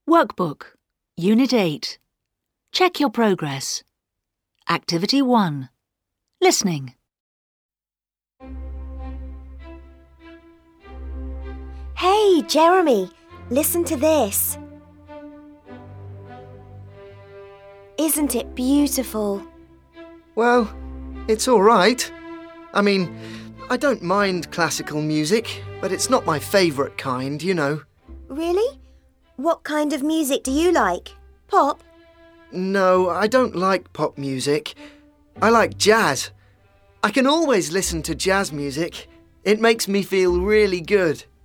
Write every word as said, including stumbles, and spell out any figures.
Workbook, Unit eight. Check your progress. Activity one. Listening. Hey, Jeremy, listen to this. Isn't it beautiful? Well, it's all right. I mean, I don't mind classical music, but it's not my favourite kind, you know. Really? What kind of music do you like? Pop? No, I don't like pop music. I like jazz. I can always listen to jazz music. It makes me feel really good.